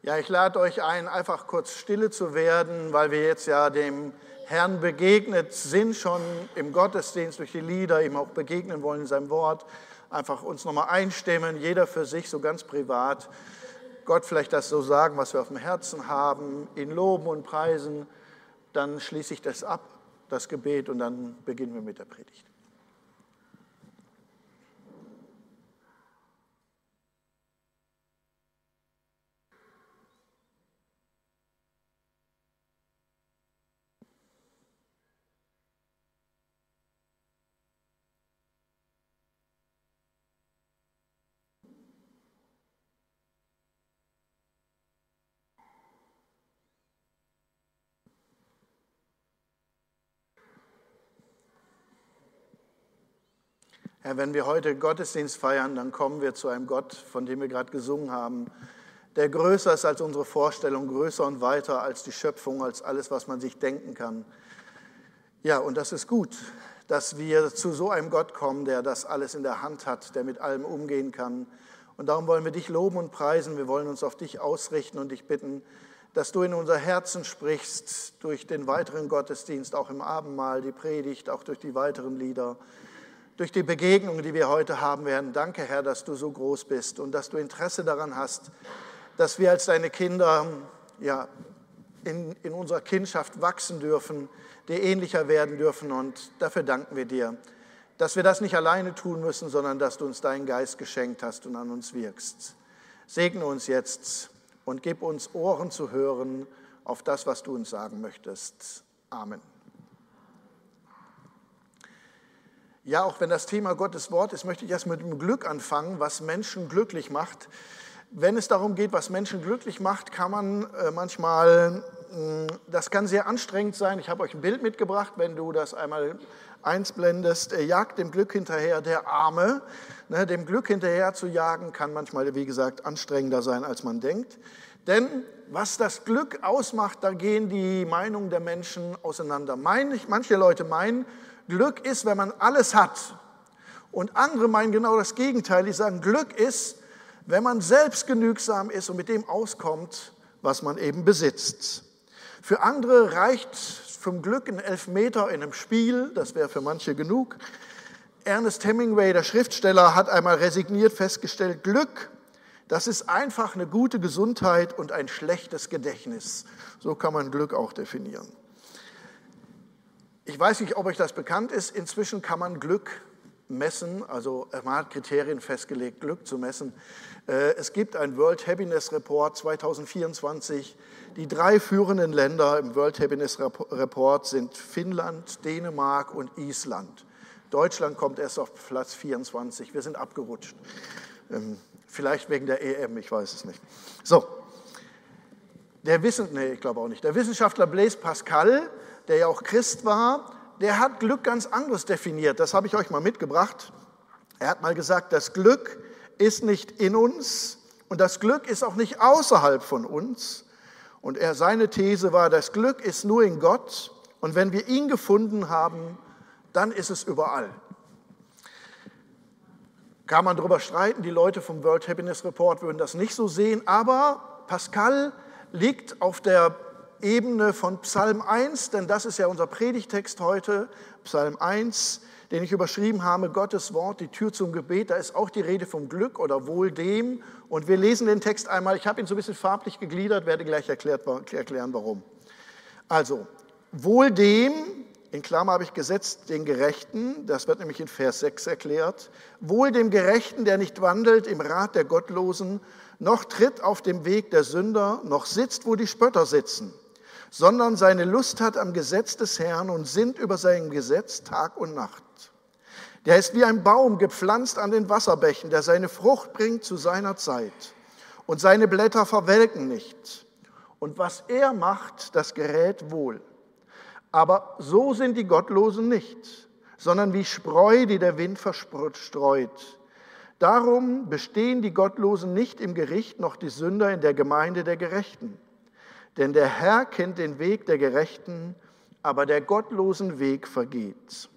Ja, ich lade euch ein, einfach kurz stille zu werden, weil wir jetzt ja dem Herrn begegnet sind, schon im Gottesdienst durch die Lieder, ihm auch begegnen wollen in seinem Wort. Einfach uns nochmal einstimmen, jeder für sich, so ganz privat. Gott vielleicht das so sagen, was wir auf dem Herzen haben, ihn loben und preisen. Dann schließe ich das ab, das Gebet, und dann beginnen wir mit der Predigt. Herr, wenn wir heute Gottesdienst feiern, dann kommen wir zu einem Gott, von dem wir gerade gesungen haben, der größer ist als unsere Vorstellung, größer und weiter als die Schöpfung, als alles, was man sich denken kann. Ja, und das ist gut, dass wir zu so einem Gott kommen, der das alles in der Hand hat, der mit allem umgehen kann. Und darum wollen wir dich loben und preisen, wir wollen uns auf dich ausrichten und dich bitten, dass du in unser Herzen sprichst, durch den weiteren Gottesdienst, auch im Abendmahl, die Predigt, auch durch die weiteren Lieder, durch die Begegnungen, die wir heute haben werden. Danke, Herr, dass du so groß bist und dass du Interesse daran hast, dass wir als deine Kinder ja, in unserer Kindschaft wachsen dürfen, dir ähnlicher werden dürfen. Und dafür danken wir dir, dass wir das nicht alleine tun müssen, sondern dass du uns deinen Geist geschenkt hast und an uns wirkst. Segne uns jetzt und gib uns Ohren zu hören auf das, was du uns sagen möchtest. Amen. Ja, auch wenn das Thema Gottes Wort ist, möchte ich erst mit dem Glück anfangen, was Menschen glücklich macht. Wenn es darum geht, was Menschen glücklich macht, kann man manchmal, das kann sehr anstrengend sein. Ich habe euch ein Bild mitgebracht, wenn du das einmal einblendest. Jagt dem Glück hinterher, der Arme. Dem Glück hinterher zu jagen, kann manchmal, wie gesagt, anstrengender sein, als man denkt. Denn was das Glück ausmacht, da gehen die Meinungen der Menschen auseinander. Manche Leute meinen, Glück ist, wenn man alles hat. Und andere meinen genau das Gegenteil. Die sagen, Glück ist, wenn man selbstgenügsam ist und mit dem auskommt, was man eben besitzt. Für andere reicht vom Glück ein Elfmeter in einem Spiel, das wäre für manche genug. Ernest Hemingway, der Schriftsteller, hat einmal resigniert festgestellt, Glück, das ist einfach eine gute Gesundheit und ein schlechtes Gedächtnis. So kann man Glück auch definieren. Ich weiß nicht, ob euch das bekannt ist. Inzwischen kann man Glück messen, also man hat Kriterien festgelegt, Glück zu messen. Es gibt ein World Happiness Report 2024. Die 3 führenden Länder im World Happiness Report sind Finnland, Dänemark und Island. Deutschland kommt erst auf Platz 24. Wir sind abgerutscht. Vielleicht wegen der EM, ich weiß es nicht. So, ich glaube auch nicht. Der Wissenschaftler Blaise Pascal, der ja auch Christ war, der hat Glück ganz anderes definiert. Das habe ich euch mal mitgebracht. Er hat mal gesagt, das Glück ist nicht in uns und das Glück ist auch nicht außerhalb von uns. Und seine These war, das Glück ist nur in Gott und wenn wir ihn gefunden haben, dann ist es überall. Kann man darüber streiten, die Leute vom World Happiness Report würden das nicht so sehen, aber Pascal liegt auf der Ebene von Psalm 1, denn das ist ja unser Predigtext heute, Psalm 1, den ich überschrieben habe, Gottes Wort, die Tür zum Gebet. Da ist auch die Rede vom Glück oder wohl dem. Und wir lesen den Text einmal, ich habe ihn so ein bisschen farblich gegliedert, werde gleich erklären, warum. Also, wohl dem, in Klammer habe ich gesetzt, den Gerechten, das wird nämlich in Vers 6 erklärt, wohl dem Gerechten, der nicht wandelt im Rat der Gottlosen, noch tritt auf dem Weg der Sünder, noch sitzt, wo die Spötter sitzen, sondern seine Lust hat am Gesetz des Herrn und sinnt über sein Gesetz Tag und Nacht. Der ist wie ein Baum gepflanzt an den Wasserbächen, der seine Frucht bringt zu seiner Zeit und seine Blätter verwelken nicht. Und was er macht, das gerät wohl. Aber so sind die Gottlosen nicht, sondern wie Spreu, die der Wind verstreut. Darum bestehen die Gottlosen nicht im Gericht, noch die Sünder in der Gemeinde der Gerechten. Denn der Herr kennt den Weg der Gerechten, aber der gottlosen Weg vergeht.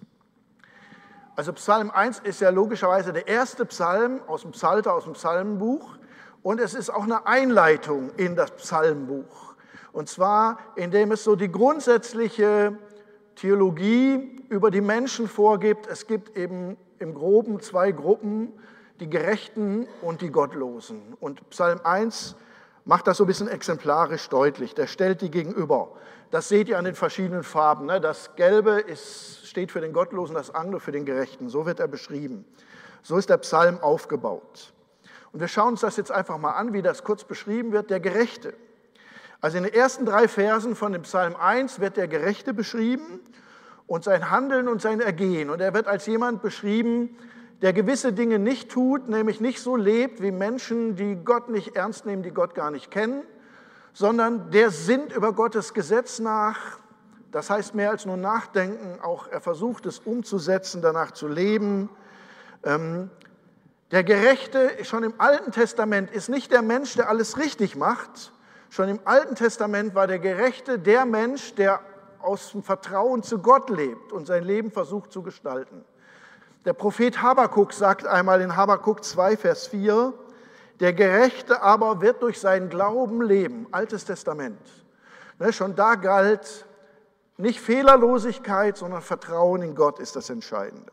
Also Psalm 1 ist ja logischerweise der erste Psalm aus dem Psalter, aus dem Psalmenbuch. und es ist auch eine Einleitung in das Psalmbuch. Und zwar, indem es so die grundsätzliche Theologie über die Menschen vorgibt. Es gibt eben im Groben zwei Gruppen, die Gerechten und die Gottlosen. Und Psalm 1 macht das so ein bisschen exemplarisch deutlich. Der stellt die gegenüber. Das seht ihr an den verschiedenen Farben. Das Gelbe steht für den Gottlosen, das andere für den Gerechten. So wird er beschrieben. So ist der Psalm aufgebaut. Und wir schauen uns das jetzt einfach mal an, wie das kurz beschrieben wird. Der Gerechte. Also in den ersten 3 Versen von dem Psalm 1 wird der Gerechte beschrieben und sein Handeln und sein Ergehen. Und er wird als jemand beschrieben, der gewisse Dinge nicht tut, nämlich nicht so lebt wie Menschen, die Gott nicht ernst nehmen, die Gott gar nicht kennen, sondern der sinnt über Gottes Gesetz nach. Das heißt mehr als nur nachdenken, auch er versucht es umzusetzen, danach zu leben. Der Gerechte schon im Alten Testament ist nicht der Mensch, der alles richtig macht. Schon im Alten Testament war der Gerechte der Mensch, der aus dem Vertrauen zu Gott lebt und sein Leben versucht zu gestalten. Der Prophet Habakuk sagt einmal in Habakuk 2, Vers 4, der Gerechte aber wird durch seinen Glauben leben. Altes Testament. Schon da galt nicht Fehlerlosigkeit, sondern Vertrauen in Gott ist das Entscheidende.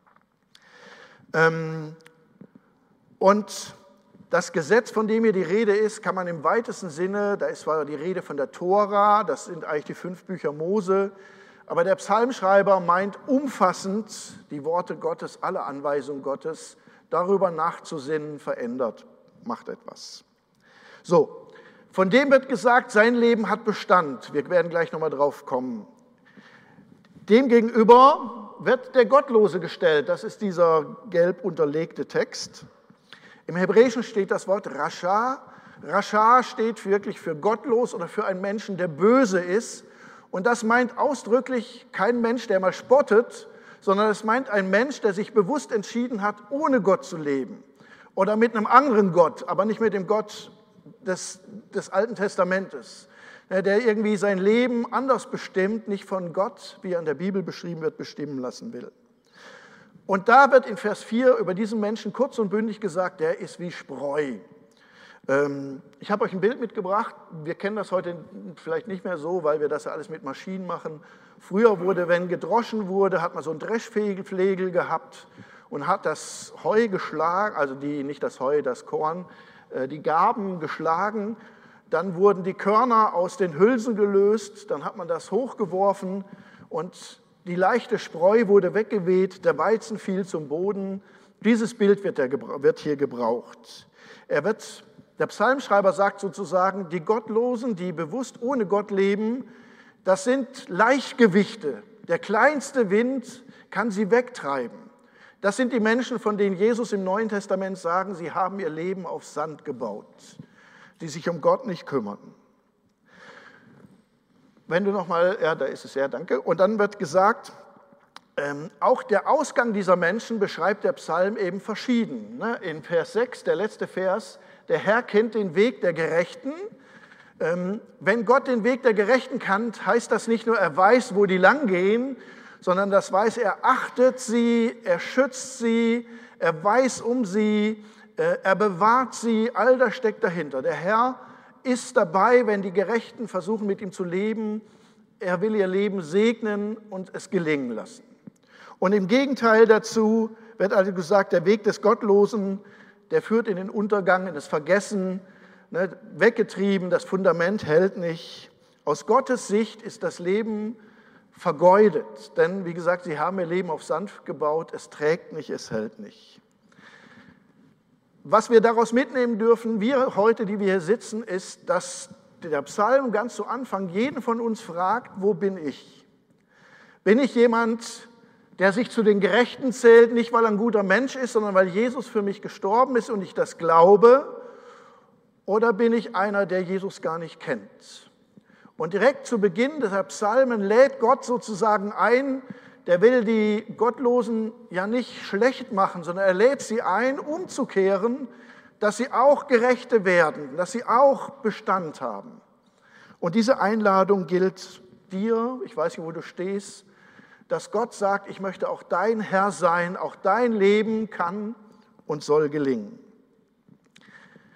Und das Gesetz, von dem hier die Rede ist, kann man im weitesten Sinne, da ist zwar die Rede von der Tora, das sind eigentlich die 5 Bücher Mose, aber der Psalmschreiber meint umfassend die Worte Gottes, alle Anweisungen Gottes, darüber nachzusinnen, verändert, macht etwas. So, von dem wird gesagt, sein Leben hat Bestand. Wir werden gleich nochmal drauf kommen. Demgegenüber wird der Gottlose gestellt, das ist dieser gelb unterlegte Text. Im Hebräischen steht das Wort Rasha. Rasha steht wirklich für gottlos oder für einen Menschen, der böse ist. Und das meint ausdrücklich kein Mensch, der mal spottet, sondern es meint ein Mensch, der sich bewusst entschieden hat, ohne Gott zu leben. Oder mit einem anderen Gott, aber nicht mit dem Gott des Alten Testamentes. Der irgendwie sein Leben anders bestimmt, nicht von Gott, wie er in der Bibel beschrieben wird, bestimmen lassen will. Und da wird in Vers 4 über diesen Menschen kurz und bündig gesagt, der ist wie Spreu. Ich habe euch ein Bild mitgebracht. Wir kennen das heute vielleicht nicht mehr so, weil wir das ja alles mit Maschinen machen. Früher wurde, wenn gedroschen wurde, hat man so einen Dreschflegel gehabt und hat das Heu geschlagen, also nicht das Heu, das Korn, die Garben geschlagen. Dann wurden die Körner aus den Hülsen gelöst, dann hat man das hochgeworfen und die leichte Spreu wurde weggeweht, der Weizen fiel zum Boden. Dieses Bild wird hier gebraucht. Der Psalmschreiber sagt sozusagen, die Gottlosen, die bewusst ohne Gott leben, das sind Leichtgewichte. Der kleinste Wind kann sie wegtreiben. Das sind die Menschen, von denen Jesus im Neuen Testament sagen, sie haben ihr Leben auf Sand gebaut, die sich um Gott nicht kümmern. Wenn du nochmal, ja, da ist es, ja, danke. Und dann wird gesagt, auch der Ausgang dieser Menschen beschreibt der Psalm eben verschieden. In Vers 6, der letzte Vers, der Herr kennt den Weg der Gerechten. Wenn Gott den Weg der Gerechten kennt, heißt das nicht nur, er weiß, wo die lang gehen, sondern das weiß, er achtet sie, er schützt sie, er weiß um sie, er bewahrt sie, all das steckt dahinter. Der Herr ist dabei, wenn die Gerechten versuchen, mit ihm zu leben. Er will ihr Leben segnen und es gelingen lassen. Und im Gegenteil dazu wird also gesagt, der Weg des Gottlosen, der führt in den Untergang, in das Vergessen, weggetrieben, das Fundament hält nicht. Aus Gottes Sicht ist das Leben vergeudet, denn wie gesagt, sie haben ihr Leben auf Sand gebaut, es trägt nicht, es hält nicht. Was wir daraus mitnehmen dürfen, wir heute, die wir hier sitzen, ist, dass der Psalm ganz zu Anfang jeden von uns fragt, wo bin ich? Bin ich jemand, der sich zu den Gerechten zählt, nicht weil er ein guter Mensch ist, sondern weil Jesus für mich gestorben ist und ich das glaube? Oder bin ich einer, der Jesus gar nicht kennt? Und direkt zu Beginn dieser Psalmen lädt Gott sozusagen ein, der will die Gottlosen ja nicht schlecht machen, sondern er lädt sie ein, umzukehren, dass sie auch Gerechte werden, dass sie auch Bestand haben. Und diese Einladung gilt dir, ich weiß nicht, wo du stehst, dass Gott sagt, ich möchte auch dein Herr sein, auch dein Leben kann und soll gelingen.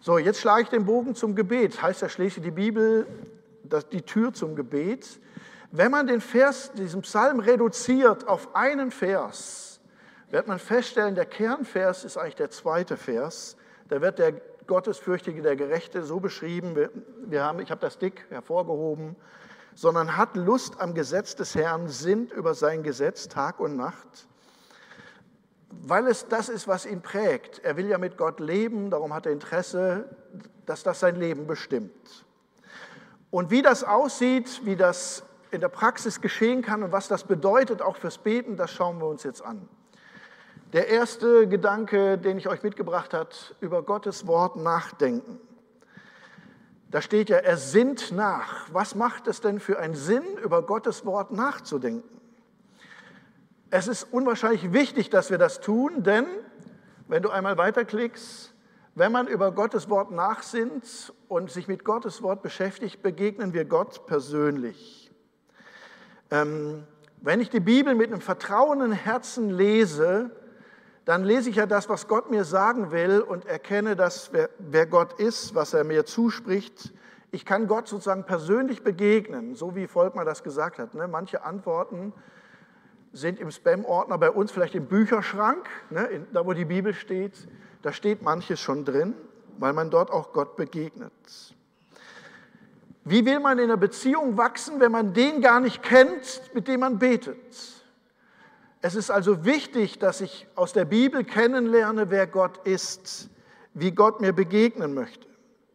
So, jetzt schlage ich den Bogen zum Gebet. Heißt ja schließlich die Bibel, die Tür zum Gebet. Wenn man diesen Psalm reduziert auf einen Vers, wird man feststellen, der Kernvers ist eigentlich der zweite Vers. Da wird der Gottesfürchtige, der Gerechte so beschrieben, ich habe das dick hervorgehoben, sondern hat Lust am Gesetz des Herrn, sinnt über sein Gesetz Tag und Nacht, weil es das ist, was ihn prägt. Er will ja mit Gott leben, darum hat er Interesse, dass das sein Leben bestimmt. Und wie das aussieht, wie das in der Praxis geschehen kann und was das bedeutet, auch fürs Beten, das schauen wir uns jetzt an. Der erste Gedanke, den ich euch mitgebracht habe, über Gottes Wort nachdenken. Da steht ja, er sinnt nach. Was macht es denn für einen Sinn, über Gottes Wort nachzudenken? Es ist unwahrscheinlich wichtig, dass wir das tun, denn, wenn du einmal weiterklickst, wenn man über Gottes Wort nachsinnt und sich mit Gottes Wort beschäftigt, begegnen wir Gott persönlich. Wenn ich die Bibel mit einem vertrauenden Herzen lese, dann lese ich ja das, was Gott mir sagen will und erkenne, dass wer Gott ist, was er mir zuspricht. Ich kann Gott sozusagen persönlich begegnen, so wie Volkmar das gesagt hat. Ne? Manche Antworten sind im Spam-Ordner bei uns vielleicht im Bücherschrank, ne? Da wo die Bibel steht, da steht manches schon drin, weil man dort auch Gott begegnet. Wie will man in einer Beziehung wachsen, wenn man den gar nicht kennt, mit dem man betet? Es ist also wichtig, dass ich aus der Bibel kennenlerne, wer Gott ist, wie Gott mir begegnen möchte.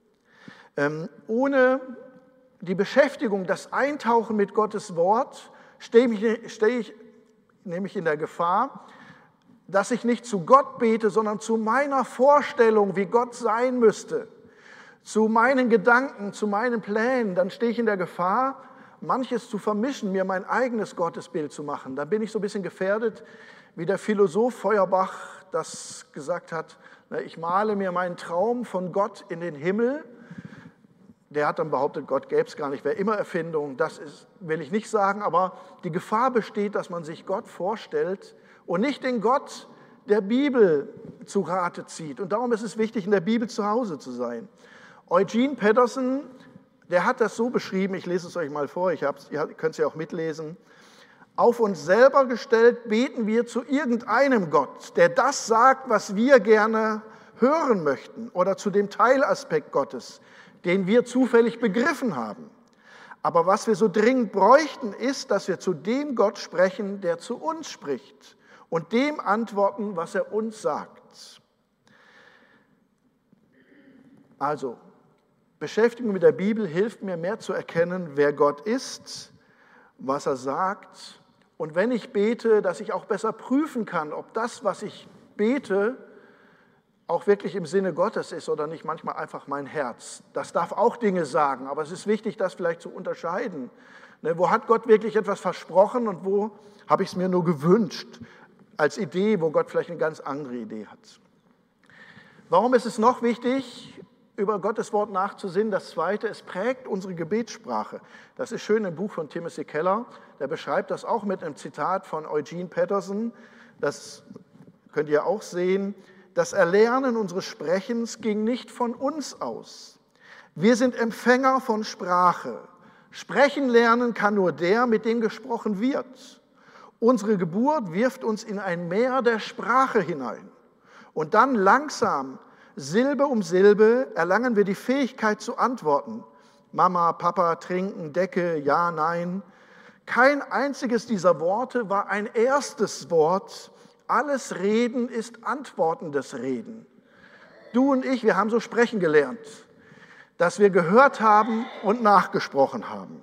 Ohne die Beschäftigung, das Eintauchen mit Gottes Wort, stehe ich nämlich in der Gefahr, dass ich nicht zu Gott bete, sondern zu meiner Vorstellung, wie Gott sein müsste, zu meinen Gedanken, zu meinen Plänen. Dann stehe ich in der Gefahr, manches zu vermischen, mir mein eigenes Gottesbild zu machen. Da bin ich so ein bisschen gefährdet, wie der Philosoph Feuerbach das gesagt hat. Ich male mir meinen Traum von Gott in den Himmel. Der hat dann behauptet, Gott gäbe es gar nicht, wäre immer Erfindung. Will ich nicht sagen, aber die Gefahr besteht, dass man sich Gott vorstellt und nicht den Gott der Bibel zu Rate zieht. Und darum ist es wichtig, in der Bibel zu Hause zu sein. Eugene Peterson, der hat das so beschrieben, ich lese es euch mal vor, ihr könnt es ja auch mitlesen. Auf uns selber gestellt beten wir zu irgendeinem Gott, der das sagt, was wir gerne hören möchten, oder zu dem Teilaspekt Gottes, den wir zufällig begriffen haben. Aber was wir so dringend bräuchten, ist, dass wir zu dem Gott sprechen, der zu uns spricht und dem antworten, was er uns sagt. Also, Beschäftigung mit der Bibel hilft mir mehr zu erkennen, wer Gott ist, was er sagt. Und wenn ich bete, dass ich auch besser prüfen kann, ob das, was ich bete, auch wirklich im Sinne Gottes ist oder nicht manchmal einfach mein Herz. Das darf auch Dinge sagen, aber es ist wichtig, das vielleicht zu unterscheiden. Wo hat Gott wirklich etwas versprochen und wo habe ich es mir nur gewünscht als Idee, wo Gott vielleicht eine ganz andere Idee hat. Warum ist es noch wichtig, über Gottes Wort nachzusinnen? Das Zweite, es prägt unsere Gebetssprache. Das ist schön im Buch von Timothy Keller, der beschreibt das auch mit einem Zitat von Eugene Peterson. Das könnt ihr auch sehen. Das Erlernen unseres Sprechens ging nicht von uns aus. Wir sind Empfänger von Sprache. Sprechen lernen kann nur der, mit dem gesprochen wird. Unsere Geburt wirft uns in ein Meer der Sprache hinein. Und dann langsam, Silbe um Silbe, erlangen wir die Fähigkeit zu antworten. Mama, Papa, trinken, Decke, ja, nein. Kein einziges dieser Worte war ein erstes Wort. Alles Reden ist antwortendes Reden. Du und ich, wir haben so sprechen gelernt, dass wir gehört haben und nachgesprochen haben.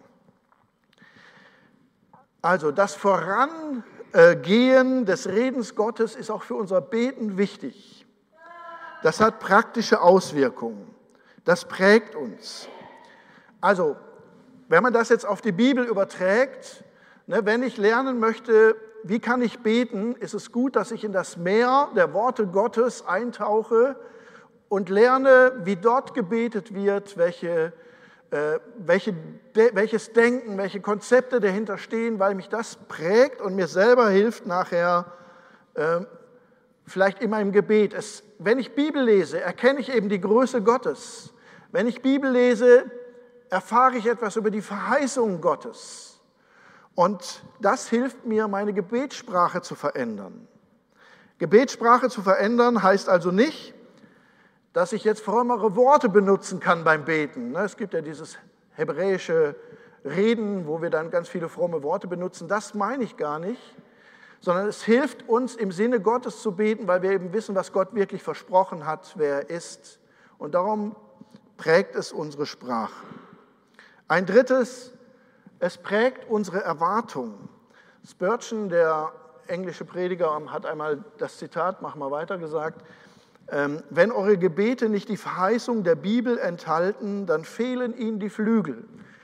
Also das Vorangehen des Redens Gottes ist auch für unser Beten wichtig. Das hat praktische Auswirkungen. Das prägt uns. Also, wenn man das jetzt auf die Bibel überträgt, wenn ich lernen möchte, wie kann ich beten, ist es gut, dass ich in das Meer der Worte Gottes eintauche und lerne, wie dort gebetet wird, welches Denken, welche Konzepte dahinter stehen, weil mich das prägt und mir selber hilft, nachher vielleicht in meinem Gebet. Wenn ich Bibel lese, erkenne ich eben die Größe Gottes. Wenn ich Bibel lese, erfahre ich etwas über die Verheißungen Gottes. Und das hilft mir, meine Gebetssprache zu verändern. Gebetssprache zu verändern heißt also nicht, dass ich jetzt frommere Worte benutzen kann beim Beten. Es gibt ja dieses hebräische Reden, wo wir dann ganz viele fromme Worte benutzen. Das meine ich gar nicht, sondern es hilft uns, im Sinne Gottes zu beten, weil wir eben wissen, was Gott wirklich versprochen hat, wer er ist. Und darum prägt es unsere Sprache. Ein drittes, es prägt unsere Erwartung. Spurgeon, der englische Prediger, hat einmal das Zitat, mach mal weiter, gesagt: Wenn eure Gebete nicht die Verheißung der Bibel enthalten, dann fehlen ihnen die Flügel.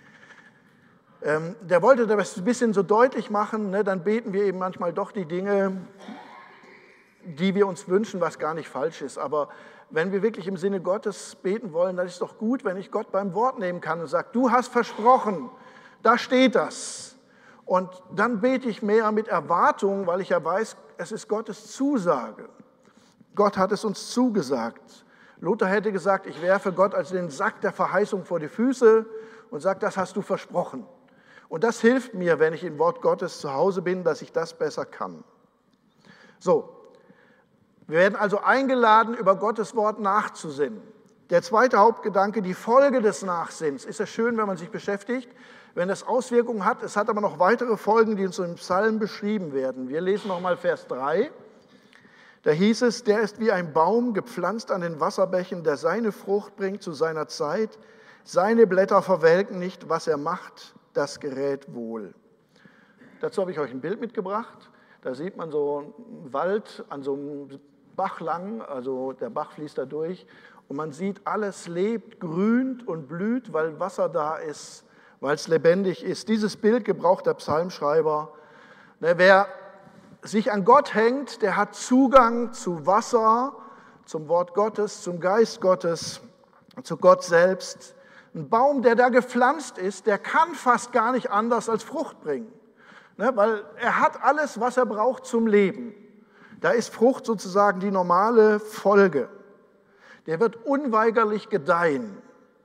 Der wollte das ein bisschen so deutlich machen, dann beten wir eben manchmal doch die Dinge, die wir uns wünschen, was gar nicht falsch ist. Aber wenn wir wirklich im Sinne Gottes beten wollen, dann ist es doch gut, wenn ich Gott beim Wort nehmen kann und sage, du hast versprochen, da steht das. Und dann bete ich mehr mit Erwartung, weil ich ja weiß, es ist Gottes Zusage. Gott hat es uns zugesagt. Luther hätte gesagt, ich werfe Gott als den Sack der Verheißung vor die Füße und sage, das hast du versprochen. Und das hilft mir, wenn ich im Wort Gottes zu Hause bin, dass ich das besser kann. So, wir werden also eingeladen, über Gottes Wort nachzusinnen. Der zweite Hauptgedanke, die Folge des Nachsinns. Ist ja schön, wenn man sich beschäftigt, wenn das Auswirkungen hat. Es hat aber noch weitere Folgen, die uns im Psalm beschrieben werden. Wir lesen nochmal Vers 3. Da hieß es, der ist wie ein Baum gepflanzt an den Wasserbächen, der seine Frucht bringt zu seiner Zeit. Seine Blätter verwelken nicht, was er macht, das gerät wohl. Dazu habe ich euch ein Bild mitgebracht. Da sieht man so einen Wald an so einem Bach lang, also der Bach fließt da durch. Und man sieht, alles lebt, grünt und blüht, weil Wasser da ist, weil es lebendig ist. Dieses Bild gebraucht der Psalmschreiber. Wer sich an Gott hängt, der hat Zugang zu Wasser, zum Wort Gottes, zum Geist Gottes, zu Gott selbst. Ein Baum, der da gepflanzt ist, der kann fast gar nicht anders als Frucht bringen, weil er hat alles, was er braucht zum Leben. Da ist Frucht sozusagen die normale Folge. Der wird unweigerlich gedeihen.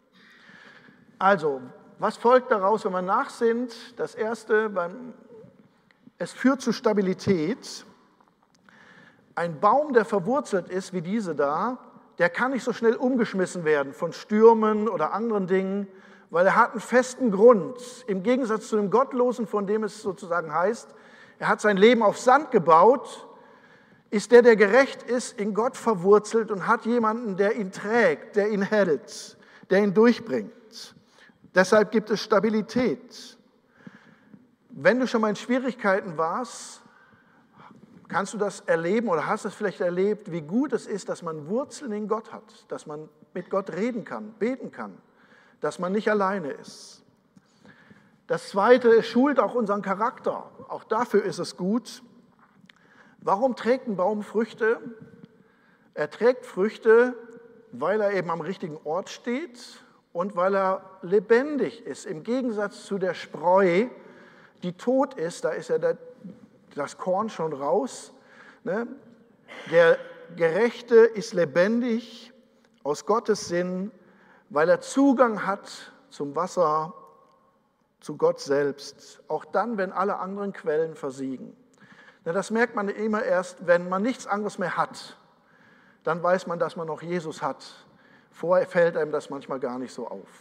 Also, was folgt daraus, wenn wir nachsinnt? Das Erste, es führt zu Stabilität. Ein Baum, der verwurzelt ist, wie diese da, der kann nicht so schnell umgeschmissen werden von Stürmen oder anderen Dingen, weil er hat einen festen Grund. Im Gegensatz zu dem Gottlosen, von dem es sozusagen heißt, er hat sein Leben auf Sand gebaut, ist der gerecht ist, in Gott verwurzelt und hat jemanden, der ihn trägt, der ihn hält, der ihn durchbringt. Deshalb gibt es Stabilität. Wenn du schon mal in Schwierigkeiten warst, kannst du das erleben oder hast es vielleicht erlebt, wie gut es ist, dass man Wurzeln in Gott hat, dass man mit Gott reden kann, beten kann, dass man nicht alleine ist. Das Zweite, es schult auch unseren Charakter. Auch dafür ist es gut. Warum trägt ein Baum Früchte? Er trägt Früchte, weil er eben am richtigen Ort steht und weil er lebendig ist. Im Gegensatz zu der Spreu, die tot ist, da ist ja das Korn schon raus. Der Gerechte ist lebendig aus Gottes Sinn, weil er Zugang hat zum Wasser, zu Gott selbst, auch dann, wenn alle anderen Quellen versiegen. Das merkt man immer erst, wenn man nichts anderes mehr hat. Dann weiß man, dass man noch Jesus hat. Vorher fällt einem das manchmal gar nicht so auf.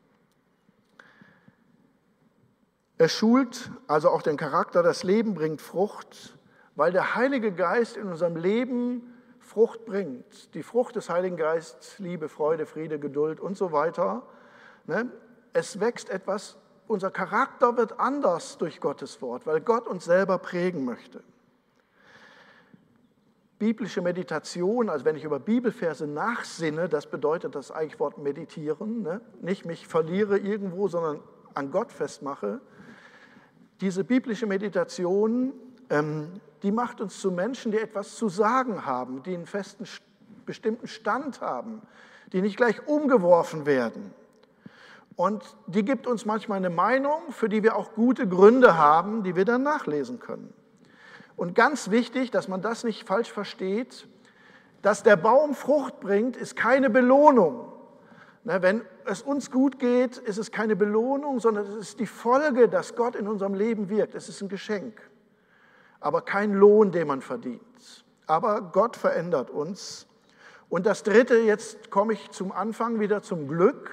Es schult also auch den Charakter, das Leben bringt Frucht, weil der Heilige Geist in unserem Leben Frucht bringt. Die Frucht des Heiligen Geistes, Liebe, Freude, Friede, Geduld und so weiter. Es wächst etwas, unser Charakter wird anders durch Gottes Wort, weil Gott uns selber prägen möchte. Biblische Meditation, also wenn ich über Bibelverse nachsinne, das bedeutet das eigentlich Wort meditieren, nicht mich verliere irgendwo, sondern an Gott festmache. Diese biblische Meditation, die macht uns zu Menschen, die etwas zu sagen haben, die einen festen, bestimmten Stand haben, die nicht gleich umgeworfen werden. Und die gibt uns manchmal eine Meinung, für die wir auch gute Gründe haben, die wir dann nachlesen können. Und ganz wichtig, dass man das nicht falsch versteht, dass der Baum Frucht bringt, ist keine Belohnung. Wenn es uns gut geht, ist es keine Belohnung, sondern es ist die Folge, dass Gott in unserem Leben wirkt. Es ist ein Geschenk, aber kein Lohn, den man verdient. Aber Gott verändert uns. Und das Dritte, jetzt komme ich zum Anfang wieder zum Glück.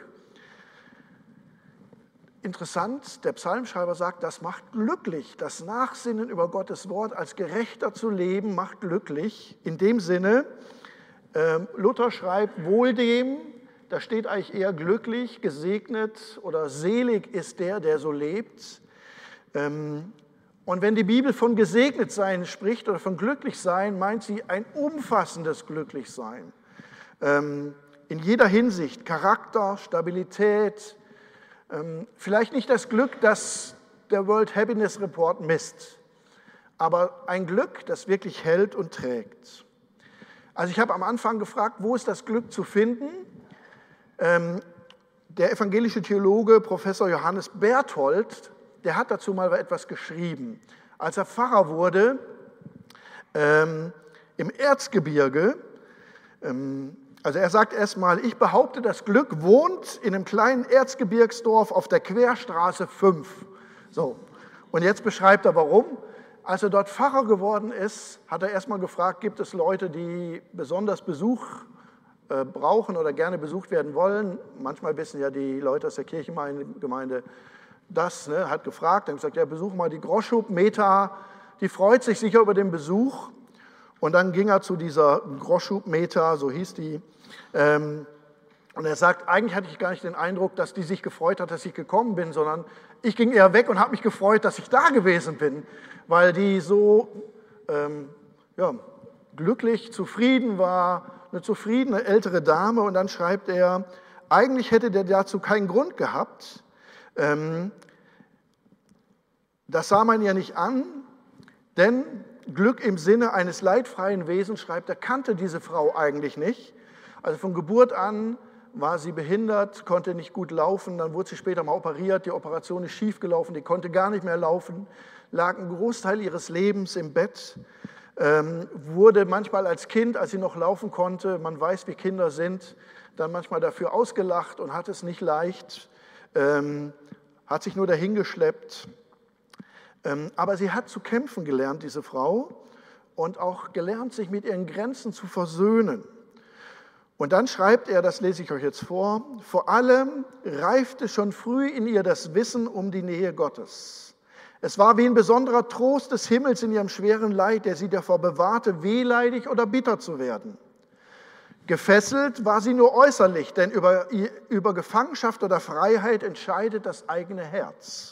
Interessant, der Psalmschreiber sagt, das macht glücklich. Das Nachsinnen über Gottes Wort als Gerechter zu leben, macht glücklich. In dem Sinne, Luther schreibt, wohl dem, da steht eigentlich eher glücklich, gesegnet oder selig ist der so lebt. Und wenn die Bibel von gesegnet sein spricht oder von glücklich sein, meint sie ein umfassendes Glücklichsein. In jeder Hinsicht, Charakter, Stabilität, vielleicht nicht das Glück, das der World Happiness Report misst, aber ein Glück, das wirklich hält und trägt. Also ich habe am Anfang gefragt, wo ist das Glück zu finden? Der evangelische Theologe Professor Johannes Berthold, der hat dazu mal etwas geschrieben. Als er Pfarrer wurde im Erzgebirge, also er sagt erstmal, ich behaupte, das Glück wohnt in einem kleinen Erzgebirgsdorf auf der Querstraße 5. So. Und jetzt beschreibt er, warum. Als er dort Pfarrer geworden ist, hat er erstmal gefragt, gibt es Leute, die besonders Besuch brauchen oder gerne besucht werden wollen. Manchmal wissen ja die Leute aus der Kirchengemeinde das, ne, hat gefragt, dann gesagt, ja, besuch mal die Groschub Meta, die freut sich sicher über den Besuch. Und dann ging er zu dieser Groschub Meta, so hieß die, und er sagt, eigentlich hatte ich gar nicht den Eindruck, dass die sich gefreut hat, dass ich gekommen bin, sondern ich ging eher weg und habe mich gefreut, dass ich da gewesen bin, weil die so glücklich, zufrieden war, eine zufriedene ältere Dame. Und dann schreibt er, eigentlich hätte der dazu keinen Grund gehabt. Das sah man ja nicht an, denn Glück im Sinne eines leidfreien Wesens, schreibt er, kannte diese Frau eigentlich nicht. Also von Geburt an war sie behindert, konnte nicht gut laufen, dann wurde sie später mal operiert, die Operation ist schief gelaufen, die konnte gar nicht mehr laufen, lag einen Großteil ihres Lebens im Bett, wurde manchmal als Kind, als sie noch laufen konnte, man weiß, wie Kinder sind, dann manchmal dafür ausgelacht und hat es nicht leicht, hat sich nur dahingeschleppt. Aber sie hat zu kämpfen gelernt, diese Frau, und auch gelernt, sich mit ihren Grenzen zu versöhnen. Und dann schreibt er, das lese ich euch jetzt vor allem reifte schon früh in ihr das Wissen um die Nähe Gottes. Es war wie ein besonderer Trost des Himmels in ihrem schweren Leid, der sie davor bewahrte, wehleidig oder bitter zu werden. Gefesselt war sie nur äußerlich, denn über Gefangenschaft oder Freiheit entscheidet das eigene Herz.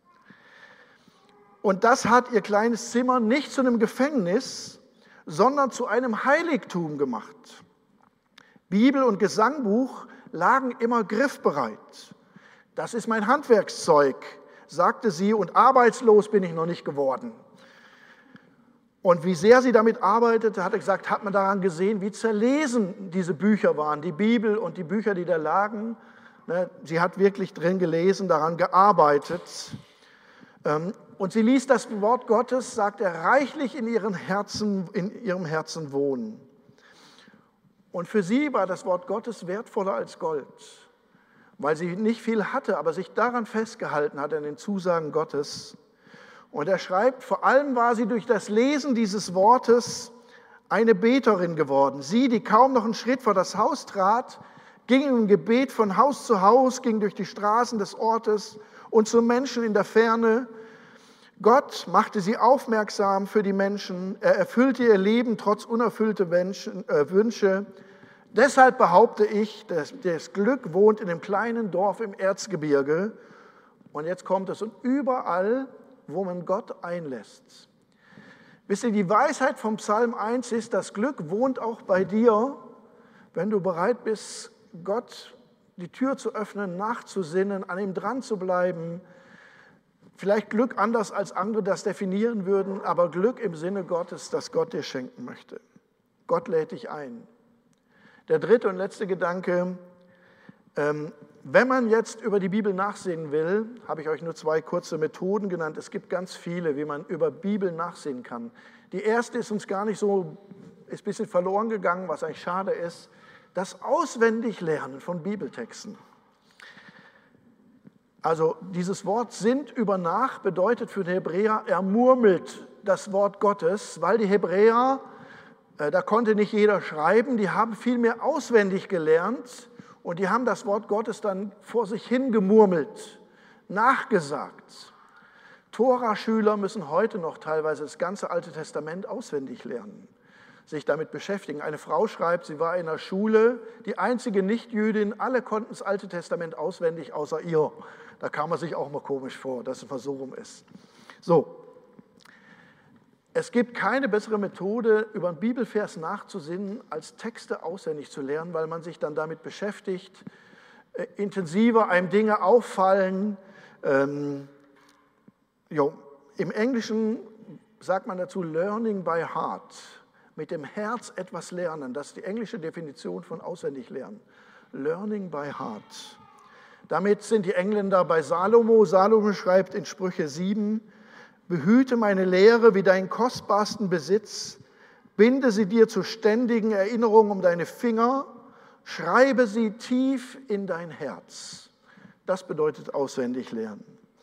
Und das hat ihr kleines Zimmer nicht zu einem Gefängnis, sondern zu einem Heiligtum gemacht. Bibel und Gesangbuch lagen immer griffbereit. Das ist mein Handwerkszeug, sagte sie, und arbeitslos bin ich noch nicht geworden. Und wie sehr sie damit arbeitete, hat er gesagt, hat man daran gesehen, wie zerlesen diese Bücher waren, die Bibel und die Bücher, die da lagen. Sie hat wirklich drin gelesen, daran gearbeitet. Und sie ließ das Wort Gottes, sagt er, reichlich in ihrem Herzen wohnen. Und für sie war das Wort Gottes wertvoller als Gold, weil sie nicht viel hatte, aber sich daran festgehalten hat, an den Zusagen Gottes. Und er schreibt, vor allem war sie durch das Lesen dieses Wortes eine Beterin geworden. Sie, die kaum noch einen Schritt vor das Haus trat, ging im Gebet von Haus zu Haus, ging durch die Straßen des Ortes und zu Menschen in der Ferne. Gott machte sie aufmerksam für die Menschen. Er erfüllte ihr Leben trotz unerfüllter Wünsche. Deshalb behaupte ich, dass das Glück wohnt in einem kleinen Dorf im Erzgebirge. Und jetzt kommt es, und überall, wo man Gott einlässt. Wisst ihr, die Weisheit vom Psalm 1 ist, das Glück wohnt auch bei dir, wenn du bereit bist, Gott die Tür zu öffnen, nachzusinnen, an ihm dran zu bleiben. Vielleicht Glück anders als andere das definieren würden, aber Glück im Sinne Gottes, das Gott dir schenken möchte. Gott lädt dich ein. Der dritte und letzte Gedanke, wenn man jetzt über die Bibel nachsehen will, habe ich euch nur 2 kurze Methoden genannt. Es gibt ganz viele, wie man über Bibel nachsehen kann. Die erste ist uns gar nicht so, ist ein bisschen verloren gegangen, was eigentlich schade ist. Das Auswendiglernen von Bibeltexten. Also dieses Wort sind über nach bedeutet für den Hebräer, er murmelt das Wort Gottes, weil die Hebräer, da konnte nicht jeder schreiben, die haben vielmehr auswendig gelernt und die haben das Wort Gottes dann vor sich hin gemurmelt, nachgesagt. Tora-Schüler müssen heute noch teilweise das ganze Alte Testament auswendig lernen, sich damit beschäftigen. Eine Frau schreibt, sie war in der Schule, die einzige Nichtjüdin, alle konnten das Alte Testament auswendig, außer ihr. Da kam man sich auch mal komisch vor, dass es mal so rum ist. So, es gibt keine bessere Methode, über einen Bibelvers nachzusinnen, als Texte auswendig zu lernen, weil man sich dann damit beschäftigt, intensiver einem Dinge auffallen. Im Englischen sagt man dazu Learning by Heart, mit dem Herz etwas lernen. Das ist die englische Definition von auswendig lernen. Learning by Heart. Damit sind die Engländer bei Salomo. Salomo schreibt in Sprüche 7, behüte meine Lehre wie deinen kostbarsten Besitz, binde sie dir zur ständigen Erinnerung um deine Finger, schreibe sie tief in dein Herz. Das bedeutet auswendig lernen.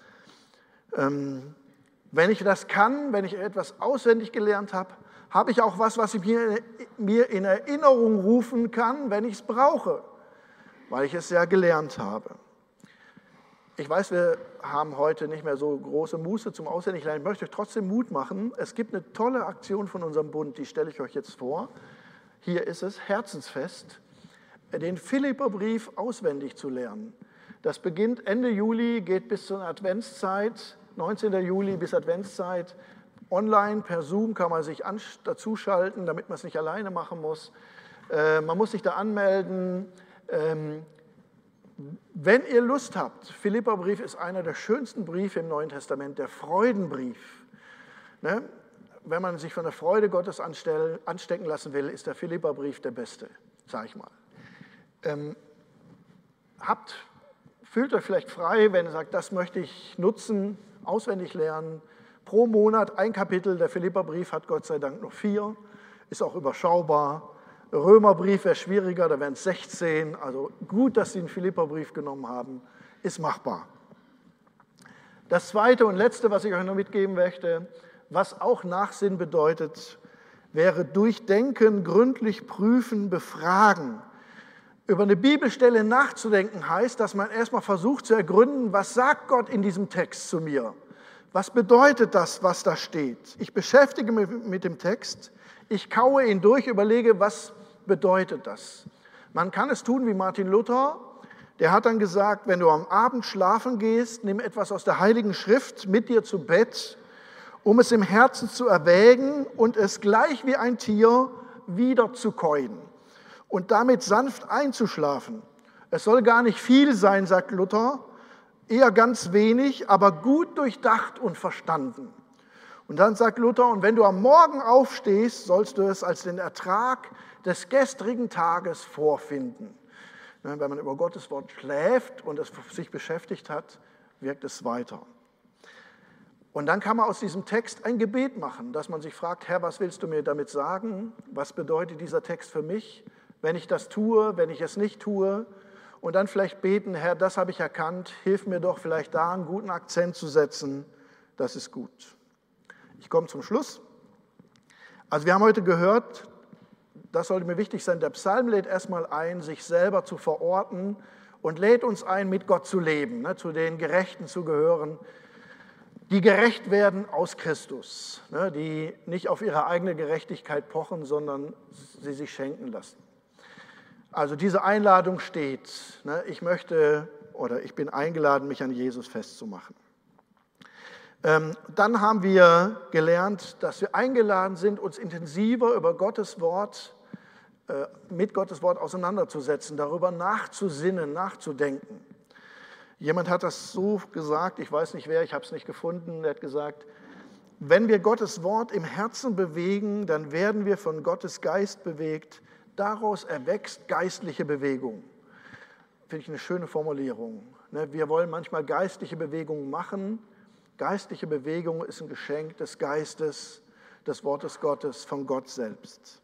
Wenn ich das kann, wenn ich etwas auswendig gelernt habe, habe ich auch was ich mir in Erinnerung rufen kann, wenn ich es brauche, weil ich es ja gelernt habe. Ich weiß, wir haben heute nicht mehr so große Muße zum Auswendiglernen. Ich möchte euch trotzdem Mut machen. Es gibt eine tolle Aktion von unserem Bund, die stelle ich euch jetzt vor. Hier ist es, Herzensfest, den Philipperbrief auswendig zu lernen. Das beginnt Ende Juli, geht bis zur Adventszeit, 19. Juli bis Adventszeit. Online, per Zoom kann man sich dazuschalten, damit man es nicht alleine machen muss. Man muss sich da anmelden. Wenn ihr Lust habt, Philipperbrief ist einer der schönsten Briefe im Neuen Testament, der Freudenbrief. Ne? Wenn man sich von der Freude Gottes anstecken lassen will, ist der Philipperbrief der beste, sage ich mal. Fühlt euch vielleicht frei, wenn ihr sagt, das möchte ich nutzen, auswendig lernen. Pro Monat ein Kapitel, der Philipperbrief hat Gott sei Dank noch 4, ist auch überschaubar. Römerbrief wäre schwieriger, da wären es 16. Also gut, dass Sie den Philipperbrief genommen haben, ist machbar. Das zweite und letzte, was ich euch noch mitgeben möchte, was auch Nachsinn bedeutet, wäre durchdenken, gründlich prüfen, befragen. Über eine Bibelstelle nachzudenken heißt, dass man erstmal versucht zu ergründen, was sagt Gott in diesem Text zu mir? Was bedeutet das, was da steht? Ich beschäftige mich mit dem Text, ich kaue ihn durch, überlege, was bedeutet das? Man kann es tun wie Martin Luther, der hat dann gesagt, wenn du am Abend schlafen gehst, nimm etwas aus der Heiligen Schrift mit dir zu Bett, um es im Herzen zu erwägen und es gleich wie ein Tier wieder zu käuen und damit sanft einzuschlafen. Es soll gar nicht viel sein, sagt Luther, eher ganz wenig, aber gut durchdacht und verstanden. Und dann sagt Luther, und wenn du am Morgen aufstehst, sollst du es als den Ertrag des gestrigen Tages vorfinden. Wenn man über Gottes Wort schläft und es sich beschäftigt hat, wirkt es weiter. Und dann kann man aus diesem Text ein Gebet machen, dass man sich fragt, Herr, was willst du mir damit sagen? Was bedeutet dieser Text für mich, wenn ich das tue, wenn ich es nicht tue? Und dann vielleicht beten, Herr, das habe ich erkannt, hilf mir doch vielleicht da einen guten Akzent zu setzen, das ist gut. Ich komme zum Schluss. Also wir haben heute gehört, das sollte mir wichtig sein, der Psalm lädt erstmal ein, sich selber zu verorten und lädt uns ein, mit Gott zu leben, zu den Gerechten zu gehören, die gerecht werden aus Christus, die nicht auf ihre eigene Gerechtigkeit pochen, sondern sie sich schenken lassen. Also diese Einladung steht, ich bin eingeladen, mich an Jesus festzumachen. Dann haben wir gelernt, dass wir eingeladen sind, uns intensiver über Gottes Wort, mit Gottes Wort auseinanderzusetzen, darüber nachzusinnen, nachzudenken. Jemand hat das so gesagt, ich weiß nicht wer, ich habe es nicht gefunden, er hat gesagt, wenn wir Gottes Wort im Herzen bewegen, dann werden wir von Gottes Geist bewegt, daraus erwächst geistliche Bewegung. Finde ich eine schöne Formulierung. Wir wollen manchmal geistliche Bewegungen machen. Geistliche Bewegung ist ein Geschenk des Geistes. des Wortes Gottes von Gott selbst.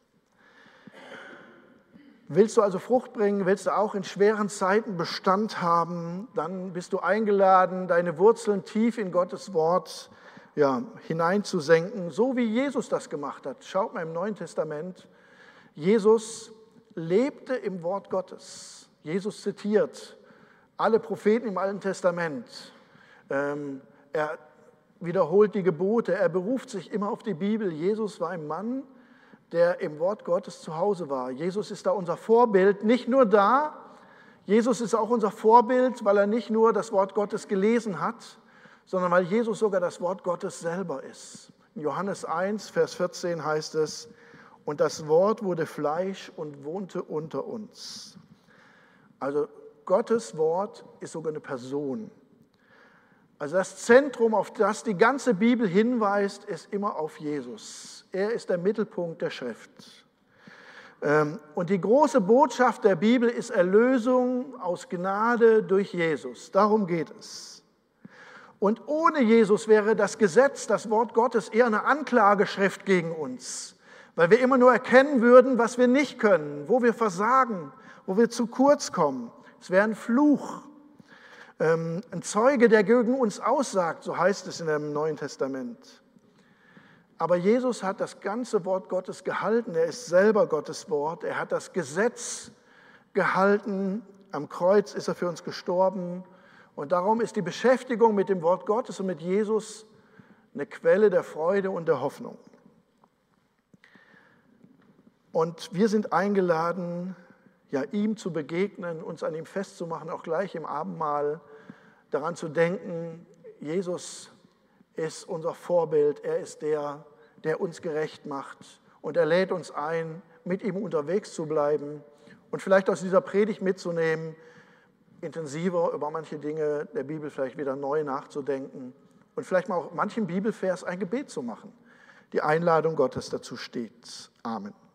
Willst du also Frucht bringen, willst du auch in schweren Zeiten Bestand haben, dann bist du eingeladen, deine Wurzeln tief in Gottes Wort hineinzusenken, so wie Jesus das gemacht hat. Schaut mal im Neuen Testament, Jesus lebte im Wort Gottes. Jesus zitiert alle Propheten im Alten Testament. Er wiederholt die Gebote, er beruft sich immer auf die Bibel. Jesus war ein Mann, der im Wort Gottes zu Hause war. Jesus ist da unser Vorbild, nicht nur da, Jesus ist auch unser Vorbild, weil er nicht nur das Wort Gottes gelesen hat, sondern weil Jesus sogar das Wort Gottes selber ist. In Johannes 1, Vers 14 heißt es, und das Wort wurde Fleisch und wohnte unter uns. Also Gottes Wort ist sogar eine Person. Also das Zentrum, auf das die ganze Bibel hinweist, ist immer auf Jesus. Er ist der Mittelpunkt der Schrift. Und die große Botschaft der Bibel ist Erlösung aus Gnade durch Jesus. Darum geht es. Und ohne Jesus wäre das Gesetz, das Wort Gottes, eher eine Anklageschrift gegen uns, weil wir immer nur erkennen würden, was wir nicht können, wo wir versagen, wo wir zu kurz kommen. Es wäre ein Fluch, ein Zeuge, der gegen uns aussagt, so heißt es in dem Neuen Testament. Aber Jesus hat das ganze Wort Gottes gehalten, er ist selber Gottes Wort, er hat das Gesetz gehalten, am Kreuz ist er für uns gestorben und darum ist die Beschäftigung mit dem Wort Gottes und mit Jesus eine Quelle der Freude und der Hoffnung. Und wir sind eingeladen, ihm zu begegnen, uns an ihm festzumachen, auch gleich im Abendmahl, daran zu denken, Jesus ist unser Vorbild, er ist der uns gerecht macht und er lädt uns ein, mit ihm unterwegs zu bleiben und vielleicht aus dieser Predigt mitzunehmen, intensiver über manche Dinge der Bibel vielleicht wieder neu nachzudenken und vielleicht mal auch manchen Bibelvers ein Gebet zu machen. Die Einladung Gottes dazu steht. Amen.